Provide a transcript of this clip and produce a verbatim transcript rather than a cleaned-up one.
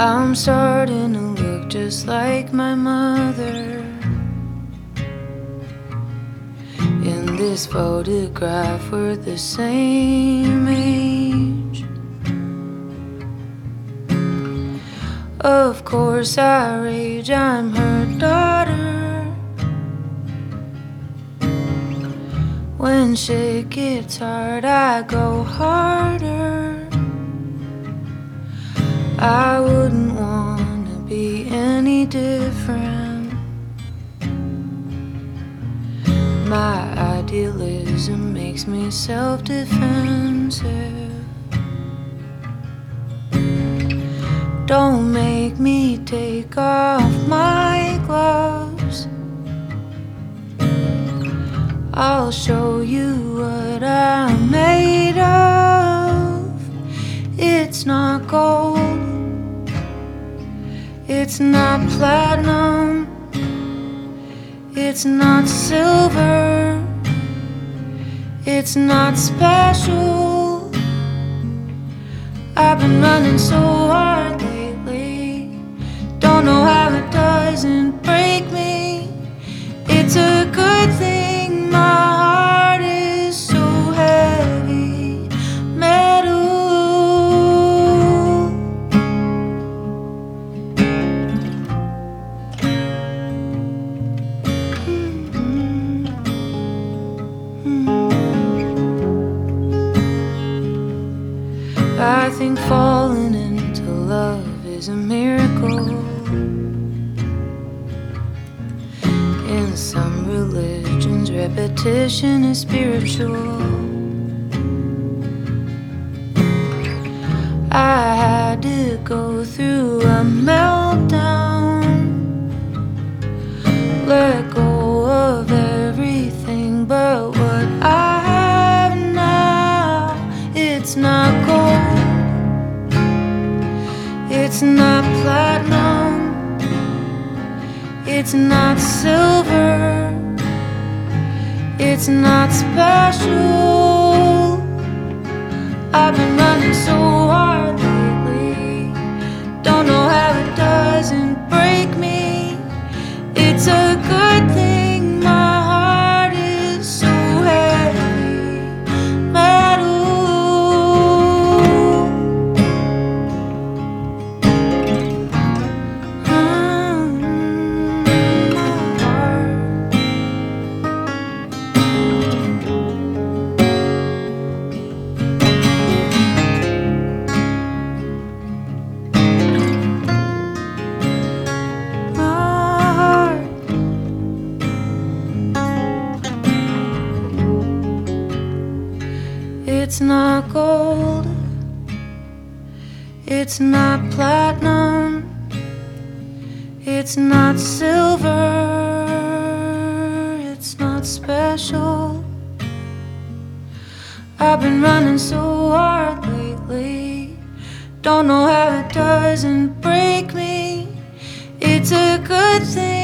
I'm starting to look just like my mother. In this photograph, we're the same age. Of course I rage, I'm her daughter. When shit gets hard, I go harder. I wouldn't want to be any different. My idealism makes me self-defensive. Don't make me take off my gloves. I'll show you what I'm made of. It's not gold, it's not platinum, it's not silver, it's not special. I've been running so hard lately, don't know how it doesn't break me. It's a good thing my heart is so heavy metal. I think falling into love is a miracle. In some religions, repetition is spiritual. I had to go through a meltdown, let go of everything but what I have now. It's not gold, it's not platinum, it's not silver, it's not special. I've been running so hard lately, don't know how it doesn't break me. It's a good thing my heart is so heavy metal. It's not gold, it's not platinum, it's not silver, it's not special. I've been running so hard lately, don't know how it doesn't break me. It's a good thing